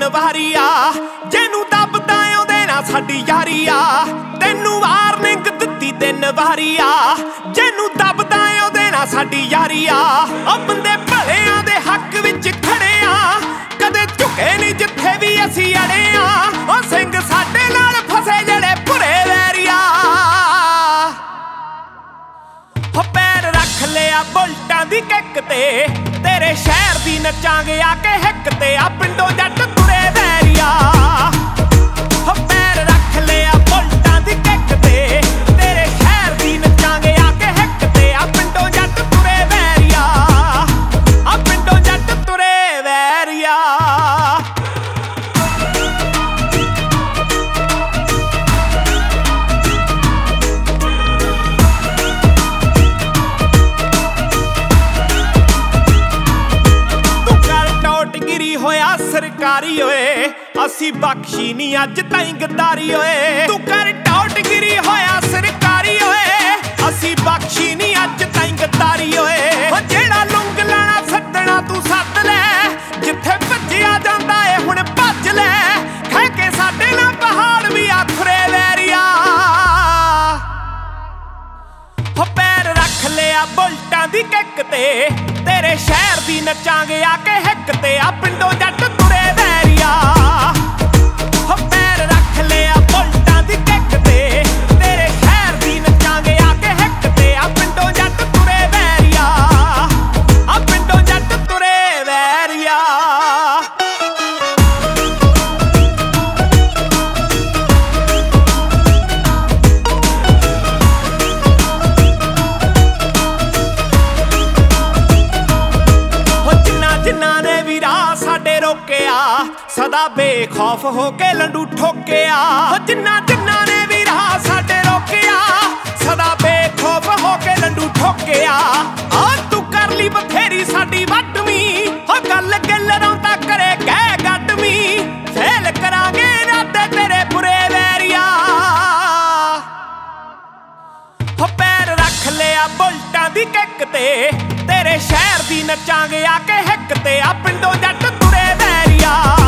ਤਿੰਨ ਵਾਰੀ ਆ ਜਿਹਨੂੰ ਦੱਬਦਾ ਉਹਦੇ ਨਾਲ ਸਾਡੀ ਯਾਰੀ ਆ ਤੈਨੂੰ ਵਾਰਨਿੰਗ ਦਿੱਤੀ ਤਿੰਨ ਵਾਰੀ ਆ ਜਿਹਨੂੰ ਦੱਬਦਾ ਉਹਦੇ ਨਾਲ ਸਾਡੀ ਯਾਰੀ ਆ ਉਹ ਬੰਦੇ ਭਲਿਆਂ ਦੇ ਹੱਕ ਵਿੱਚ ਖੜੇ ਆ ਕਦੇ ਝੁਕੇ ਨਹੀਂ ਜਿੱਥੇ ਵੀ ਅਸੀਂ ਅੜੇ ਆ ਉਹ ਸਿੰਘ ਸਾਡੇ ਨਾਲ ਫਸੇ ਜਿਹੜੇ ਭੁਰੇ ਵੈਰੀਆ ਹੋ ਪੈਰ ਰੱਖ ਲਿਆ ਬੁਲਟਾਂ ਦੀ ਕਿੱਕ ਤੇ ਤੇਰੇ ਸ਼ਹਿਰ ਦੀ ਨੱਚਾਂਗੇ ਆ ਕੇ ਹਿੱਕ ਤੇ ਆ ਪਿੰਡੋਂ ਜੱਟ ਤੁਰੇ ਵੈਰੀਆ ਹੋ ਪੈਰ ਰੱਖ ਲਿਆ ਬੁਲਟਾਂ ਦੀ ਕਿੱਕ ਤੇ ਤੇਰੇ ਸ਼ਹਿਰ ਦੀ ਨੱਚਾਂਗੇ ਆ ਕੇ ਹਿੱਕ ਤੇ ਆ ਪਿੰਡੋਂ ਜੱਟ ਤੁਰੇ ਵੈਰੀਆ ਆ ਪਿੰਡੋਂ ਜੱਟ ਤੁਰੇ ਵੈਰੀਆ ਹੋਇਆ ਸਰਕਾਰੀ ਓਏ ਅਸੀਂ ਬਖਸ਼ੀ ਨਹੀਂ ਅੱਜ ਤਾਈਂ ਗਦਾਰੀ ਓਏ ਤੂੰ ਕਰ ਟੌਟਗਿਰੀ ਹੋਇਆ ਸਰਕਾਰੀ ਓਏ ਅਸੀਂ ਬਖਸ਼ੀ ਨਹੀਂ ਅੱਜ ਤਾਈਂ ਗਦਾਰੀ ਓਏ ਹੋ ਜਿਹੜਾ ਲੁੰਗ ਲਾਣਾ ਸੱਦਣਾ ਤੂੰ ਸੱਦ ਲੈ ਜਿੱਥੇ ਭੱਜਿਆ ਜਾਂਦਾ ਏ ਹੁਣ ਭੱਜ ਲੈ ਖਹਿ ਕੇ ਸਾਡੇ ਨਾਲ ਪਹਾੜ ਵੀ ਆਖਰੇ ਵੈਰੀਆ ਹੋ ਪੈਰ ਰੱਖ ਲਿਆ ਬੁਲਟਾਂ ਦੀ ਕਿੱਕ ਤੇ ਤੇਰੇ ਸ਼ਹਿਰ ਦੀ ਨੱਚਾਂਗੇ ਆ ਕੇ ਹਿੱਕ ਤੇ ਆ ਪਿੰਡੋਂ ਜੱਟ ਤੁਰੇ ਵੈਰੀਆ ਹੋ ਪੈਰ ਰੱਖ ਲਿਆ ਬੁਲਟਾਂ ਦੀ ਕਿੱਕ ਤੇ ਤੇਰੇ ਸ਼ਹਿਰ ਦੀ ਨੱਚਾਂਗੇ ਆ ਕੇ ਹਿੱਕ ਤੇ ਆ ਪਿੰਡੋਂ ਜੱਟ ਤੁਰੇ ਵੈਰੀਆ ਆ ਪਿੰਡੋਂ ਜੱਟ ਤੁਰੇ ਵੈਰੀਆ ਜਿਨ੍ਹਾਂ ਨੇ ਵੀ ਰਾਹ ਸਾਡੇ ਰੋਕਿਆ ਸਦਾ ਬੇਖੌਫ ਹੋ ਕੇ ਲੰਡੂ ਠੋਕਿਆ ਜਿਨ੍ਹਾਂ ਨੇ ਵੀ ਰਾਹ ਸਾਡੇ ਰੋਕਿਆ ਸਦਾ ਬੇਖੌਫ ਹੋ ਕੇ ਲੰਡੂ ਠੋਕਿਆ ਆ ਤੂੰ ਕਰ ਲਈ ਬਥੇਰੀ ਸਾਡੀ ਵੱਟਵੀਂ ਹੋ ਗੱਲ ਗੱਲਰੋਂ ਤਾਂ ਕਰੇ ਕਹਿ ਗੱਡਵੀਂ ਫੇਲ ਕਰਾਂਗੇ ਰਾਤੇ ਤੇਰੇ ਬੁਰੇ ਵੈਰੀਆ ਹੋ ਪੈਰ ਰੱਖ ਲਿਆ ਬੁਲਟਾਂ ਦੀ ਕਿੱਕ ਤੇ ਤੇਰੇ ਸ਼ਹਿਰ ਦੀ ਨੱਚਾਂਗੇ ਆ ਕੇ ਹਿੱਕ ਤੇ ਆ ਪਿੰਡੋਂ ਜੱਟ ਤੁਰੇ ਵੈਰੀਆ